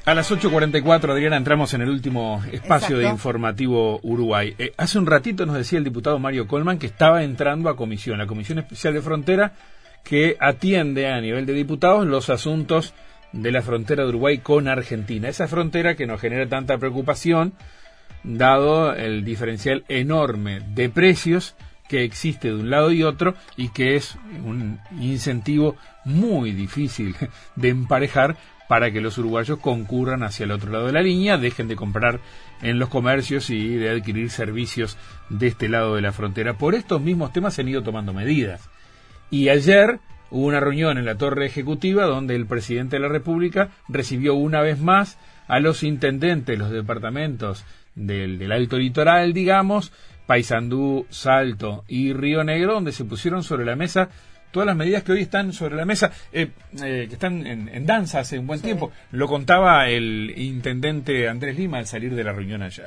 A las 8:44, Adriana, entramos en el último espacio de Informativo Uruguay. Hace un ratito nos decía el diputado Mario Colman que estaba entrando a comisión, la Comisión Especial de Frontera, que atiende a nivel de diputados los asuntos de la frontera de Uruguay con Argentina. Esa frontera que nos genera tanta preocupación, dado el diferencial enorme de precios que existe de un lado y otro, y que es un incentivo muy difícil de emparejar para que los uruguayos concurran hacia el otro lado de la línea, dejen de comprar en los comercios y de adquirir servicios de este lado de la frontera. Por estos mismos temas se han ido tomando medidas. Y ayer hubo una reunión en la Torre Ejecutiva donde el presidente de la República recibió una vez más a los intendentes, los departamentos del Alto Litoral, digamos, Paysandú, Salto y Río Negro, donde se pusieron sobre la mesa todas las medidas que hoy están sobre la mesa, que están en danza hace un buen tiempo. Lo contaba el intendente Andrés Lima al salir de la reunión ayer.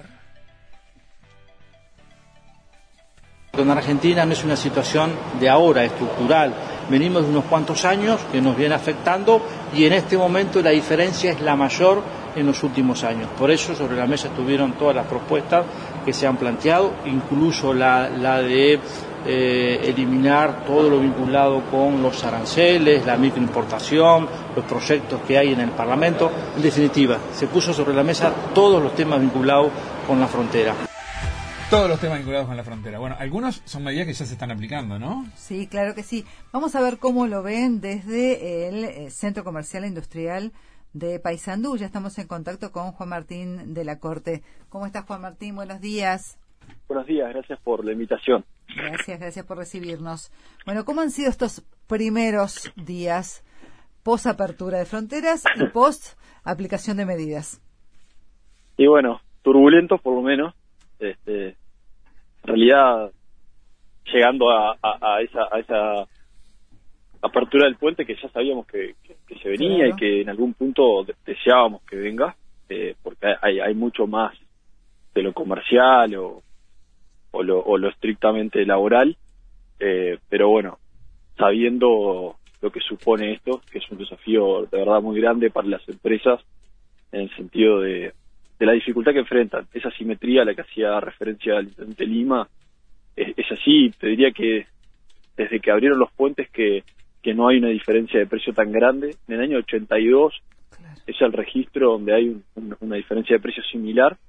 En Argentina no es una situación de ahora, estructural. Venimos de unos cuantos años que nos viene afectando y en este momento la diferencia es la mayor en los últimos años. Por eso sobre la mesa estuvieron todas las propuestas que se han planteado, incluso la de eliminar todo lo vinculado con los aranceles, la microimportación, los proyectos que hay en el Parlamento. En definitiva, se puso sobre la mesa todos los temas vinculados con la frontera. Todos los temas vinculados con la frontera. Bueno, algunos son medidas que ya se están aplicando, ¿no? Sí, claro que sí. Vamos a ver cómo lo ven desde el Centro Comercial e Industrial de Paysandú. Ya estamos en contacto con Juan Martín de la Corte. ¿Cómo estás, Juan Martín? Buenos días. Buenos días, gracias por la invitación. Gracias por recibirnos. Bueno, ¿cómo han sido estos primeros días post apertura de fronteras y post aplicación de medidas? Y bueno, turbulentos por lo menos. En realidad, llegando a esa apertura del puente que ya sabíamos que se venía, claro, y que en algún punto deseábamos que venga, porque hay mucho más de lo comercial o lo estrictamente laboral, pero bueno, sabiendo lo que supone esto, que es un desafío de verdad muy grande para las empresas en el sentido de la dificultad que enfrentan, esa asimetría a la que hacía referencia el intendente Lima, es así. Te diría que desde que abrieron los puentes que no hay una diferencia de precio tan grande. En el año 82 claro, es el registro donde hay una diferencia de precio similar,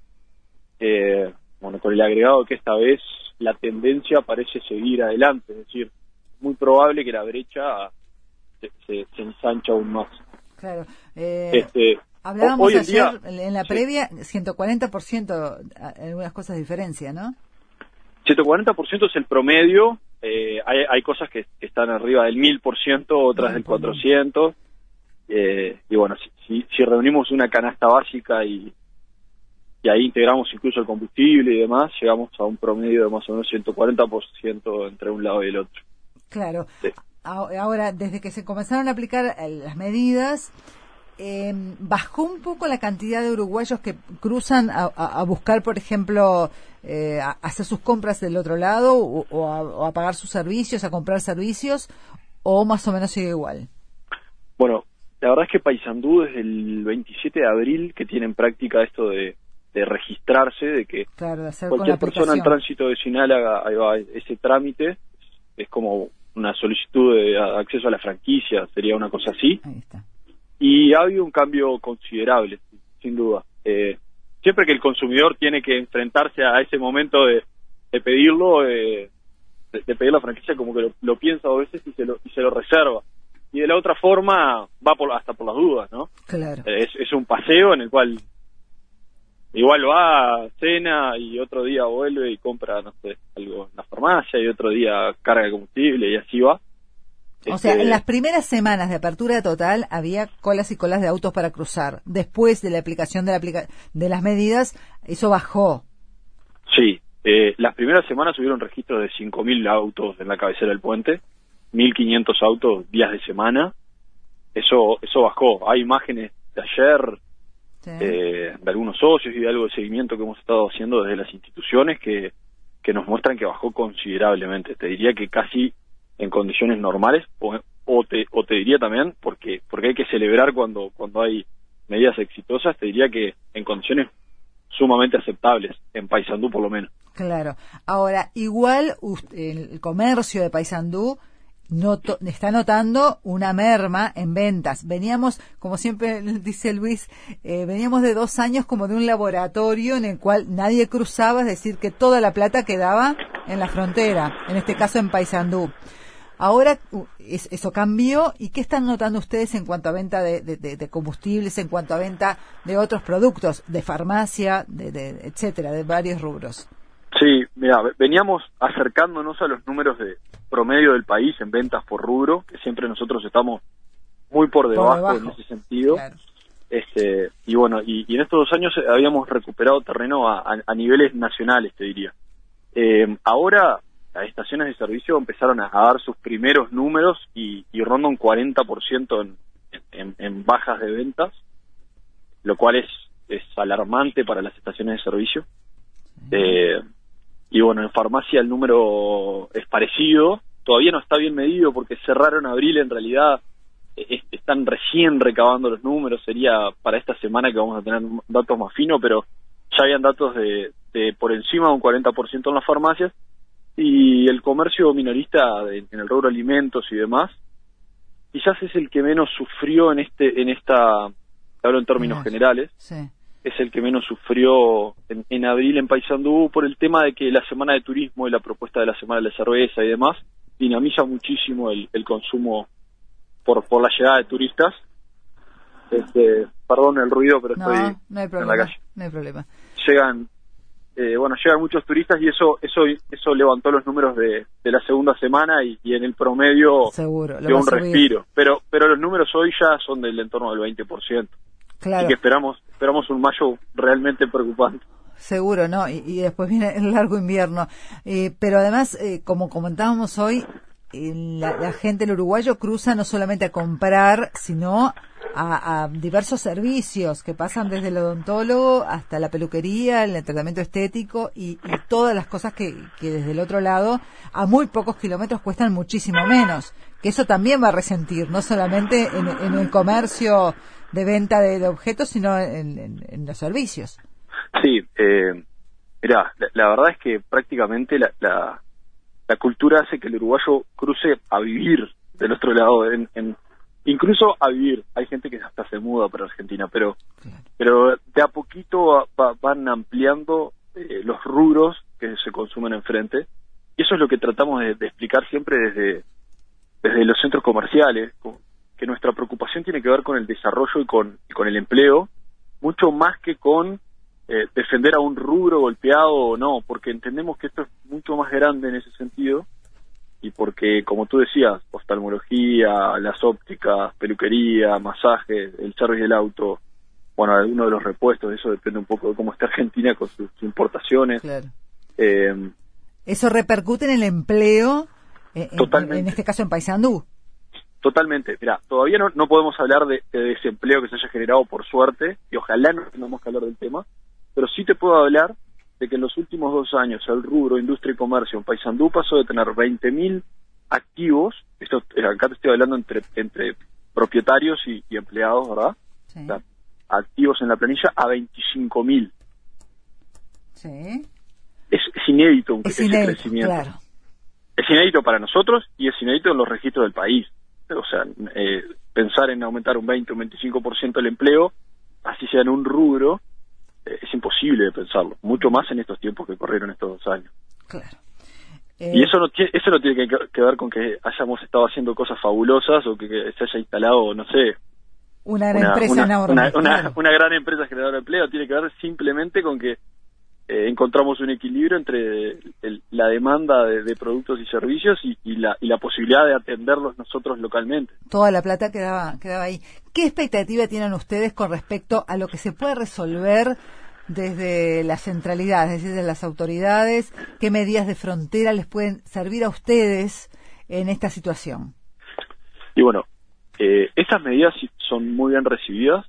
bueno, con el agregado que esta vez la tendencia parece seguir adelante, es decir, muy probable que la brecha se ensancha aún más. Claro. Hablábamos hoy en ayer, día, en la previa, 140%, algunas cosas de diferencia, ¿no? 140% es el promedio, hay cosas que están arriba del 1000%, otras del 400%, y bueno, si reunimos una canasta básica y ahí integramos incluso el combustible y demás, llegamos a un promedio de más o menos 140% entre un lado y el otro. Claro. Sí. Ahora, desde que se comenzaron a aplicar las medidas, ¿bajó un poco la cantidad de uruguayos que cruzan a buscar, por ejemplo, hacer sus compras del otro lado o a pagar sus servicios, a comprar servicios, o más o menos sigue igual? Bueno, la verdad es que Paysandú desde el 27 de abril que tiene en práctica esto de registrarse, de que claro, de hacer cualquier persona en tránsito vecinal haga ese trámite, es como una solicitud de acceso a la franquicia, sería una cosa así. Ahí está. Y ha habido un cambio considerable, sin duda. Siempre que el consumidor tiene que enfrentarse a ese momento de pedirlo, de pedir la franquicia, como que lo piensa dos veces y se lo reserva. Y de la otra forma va hasta por las dudas, ¿no? Claro. Es un paseo en el cual igual va, cena y otro día vuelve y compra, no sé, algo en la farmacia y otro día carga de combustible y así va. O sea, en las primeras semanas de apertura total había colas y colas de autos para cruzar. Después de la aplicación de las medidas, eso bajó. Sí, las primeras semanas hubieron registros de 5.000 autos en la cabecera del puente, 1.500 autos días de semana. Eso bajó. Hay imágenes de ayer, sí, de algunos socios y de algo de seguimiento que hemos estado haciendo desde las instituciones que nos muestran que bajó considerablemente. Te diría que casi en condiciones normales, o te diría también, porque hay que celebrar cuando hay medidas exitosas, te diría que en condiciones sumamente aceptables, en Paysandú por lo menos. Claro. Ahora, igual el comercio de Paysandú está notando una merma en ventas. Veníamos, como siempre dice Luis, veníamos de 2 años como de un laboratorio en el cual nadie cruzaba, es decir, que toda la plata quedaba en la frontera, en este caso en Paysandú. Ahora eso cambió, ¿y qué están notando ustedes en cuanto a venta de combustibles, en cuanto a venta de otros productos, de farmacia, etcétera, de varios rubros? Sí, mira, veníamos acercándonos a los números de promedio del país en ventas por rubro, que siempre nosotros estamos muy por debajo en ese sentido. Claro. Y bueno, y en estos 2 años habíamos recuperado terreno a niveles nacionales, te diría. Ahora las estaciones de servicio empezaron a dar sus primeros números y ronda un 40% en bajas de ventas, lo cual es alarmante para las estaciones de servicio. Y bueno, en farmacia el número es parecido, todavía no está bien medido porque cerraron abril, en realidad están recién recabando los números, sería para esta semana que vamos a tener datos más finos, pero ya habían datos de por encima de un 40% en las farmacias, y el comercio minorista en el rubro alimentos y demás, quizás es el que menos sufrió en esta, hablo en términos generales, sí. Es el que menos sufrió en abril en Paysandú por el tema de que la semana de turismo y la propuesta de la semana de la cerveza y demás dinamiza muchísimo el consumo por la llegada de turistas. Perdón el ruido, pero estoy no hay problema, en la calle. No hay problema. Llegan muchos turistas y eso levantó los números de la segunda semana y en el promedio seguro dio un respiro. Pero los números hoy ya son del entorno del 20%. Claro. Y que esperamos un mayo realmente preocupante. Seguro, ¿no? Y después viene el largo invierno. Pero además, como comentábamos hoy, la gente, el uruguayo, cruza no solamente a comprar, sino a diversos servicios que pasan desde el odontólogo hasta la peluquería, el tratamiento estético y todas las cosas que desde el otro lado, a muy pocos kilómetros, cuestan muchísimo menos. Que eso también va a resentir, no solamente en el comercio de venta de objetos, sino en los servicios. Sí, mirá, la verdad es que prácticamente la cultura hace que el uruguayo cruce a vivir del otro lado, incluso a vivir. Hay gente que hasta se muda para Argentina, pero de a poquito van ampliando los rubros que se consumen enfrente, y eso es lo que tratamos de explicar siempre desde los centros comerciales, que nuestra preocupación tiene que ver con el desarrollo y con el empleo, mucho más que con defender a un rubro golpeado o no, porque entendemos que esto es mucho más grande en ese sentido, y porque, como tú decías, oftalmología, las ópticas, peluquería, masaje, el service del auto, bueno, algunos de los repuestos, eso depende un poco de cómo está Argentina con sus importaciones. Claro. Eso repercute en el empleo, en este caso en Paysandú. Totalmente. Mira, todavía no podemos hablar de desempleo que se haya generado, por suerte, y ojalá no tengamos que hablar del tema, pero sí te puedo hablar de que en los últimos 2 años el rubro industria y comercio en Paysandú pasó de tener 20.000 activos, acá te estoy hablando entre propietarios y empleados, ¿verdad? Sí. O sea, activos en la planilla, a 25.000. Sí. Es inédito ese crecimiento. Claro. Es inédito para nosotros y es inédito en los registros del país. O sea, pensar en aumentar un 20 o un 25% el empleo, así sea en un rubro, es imposible de pensarlo, mucho más en estos tiempos que corrieron estos 2 años. Claro. Y eso no tiene que ver con que hayamos estado haciendo cosas fabulosas o que se haya instalado, no sé, una gran empresa generadora de empleo. Tiene que ver simplemente con que encontramos un equilibrio entre la demanda de productos y servicios y la posibilidad de atenderlos nosotros localmente. Toda la plata quedaba ahí. ¿Qué expectativa tienen ustedes con respecto a lo que se puede resolver desde la centralidad, es decir, de las autoridades? ¿Qué medidas de frontera les pueden servir a ustedes en esta situación? Y bueno, estas medidas son muy bien recibidas.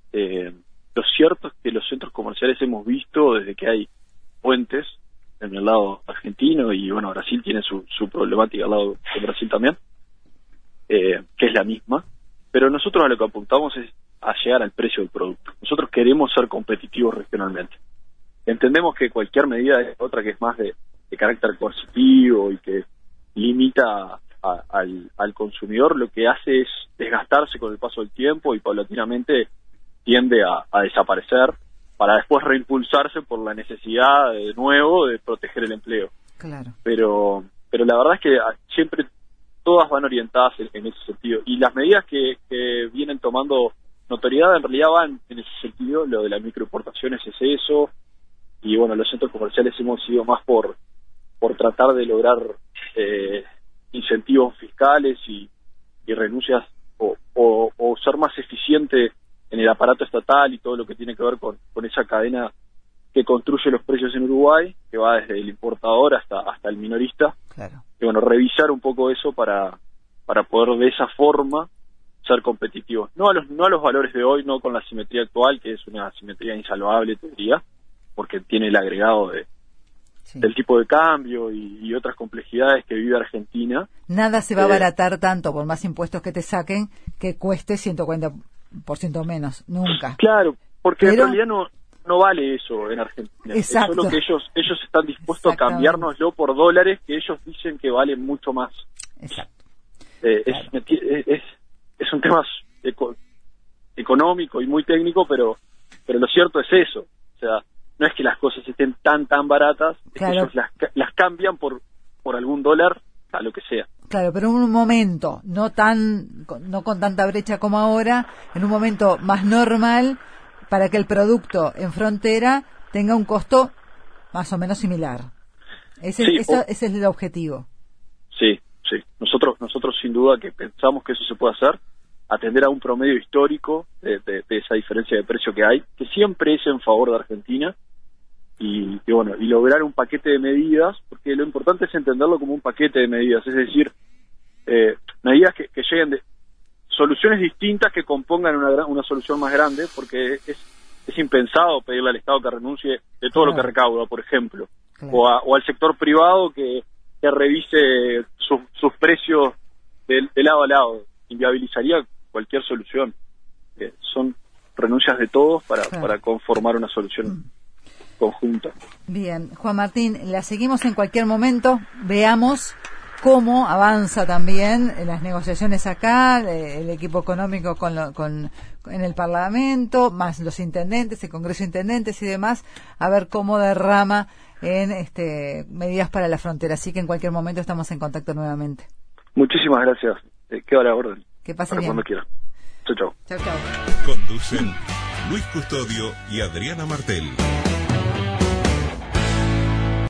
Lo cierto es que los centros comerciales hemos visto desde que hay puentes en el lado argentino, y bueno, Brasil tiene su problemática al lado de Brasil también, que es la misma, pero nosotros a lo que apuntamos es a llegar al precio del producto. Nosotros queremos ser competitivos regionalmente. Entendemos que cualquier medida es otra que es más de carácter coercitivo y que limita al consumidor, lo que hace es desgastarse con el paso del tiempo y paulatinamente tiende a desaparecer para después reimpulsarse por la necesidad de nuevo de proteger el empleo. Claro. Pero la verdad es que siempre todas van orientadas en ese sentido. Y las medidas que vienen tomando notoriedad en realidad van en ese sentido. Lo de las microexportaciones es eso. Y bueno, los centros comerciales hemos ido más por tratar de lograr incentivos fiscales y renuncias o ser más eficiente en el aparato estatal y todo lo que tiene que ver con esa cadena que construye los precios en Uruguay, que va desde el importador hasta el minorista. Claro. Y bueno, revisar un poco eso para poder de esa forma ser competitivos. No a los valores de hoy, no con la simetría actual, que es una simetría insalvable, te diría, porque tiene el agregado del tipo de cambio y otras complejidades que vive Argentina. Nada se va a abaratar tanto por más impuestos que te saquen que cueste 140% menos, nunca. Claro, porque en realidad no vale eso en Argentina. Exacto. Es solo que ellos están dispuestos a cambiárnoslo por dólares que ellos dicen que valen mucho más. Exacto. Es un tema económico y muy técnico, pero lo cierto es eso. O sea, no es que las cosas estén tan baratas, claro. Es que ellos las cambian por algún dólar a lo que sea. Claro, pero en un momento no con tanta brecha como ahora, en un momento más normal, para que el producto en frontera tenga un costo más o menos similar. Ese es el objetivo. Sí. Nosotros sin duda que pensamos que eso se puede hacer, atender a un promedio histórico de esa diferencia de precio que hay, que siempre es en favor de Argentina, y lograr un paquete de medidas, porque lo importante es entenderlo como un paquete de medidas, es decir, medidas que lleguen de soluciones distintas que compongan una solución más grande, porque es impensado pedirle al Estado que renuncie de todo lo que recauda, por ejemplo, o al sector privado que revise sus precios de lado a lado. Inviabilizaría cualquier solución. Son renuncias de todos para conformar una solución conjunta. Bien, Juan Martín, la seguimos en cualquier momento. Veamos cómo avanza también en las negociaciones acá, el equipo económico en el Parlamento, más los intendentes, el Congreso de Intendentes y demás, a ver cómo derrama en medidas para la frontera. Así que en cualquier momento estamos en contacto nuevamente. Muchísimas gracias. Quedo a la orden. Que pase para bien. Cuando quiera. Chau. Conducen Luis Custodio y Adriana Martel.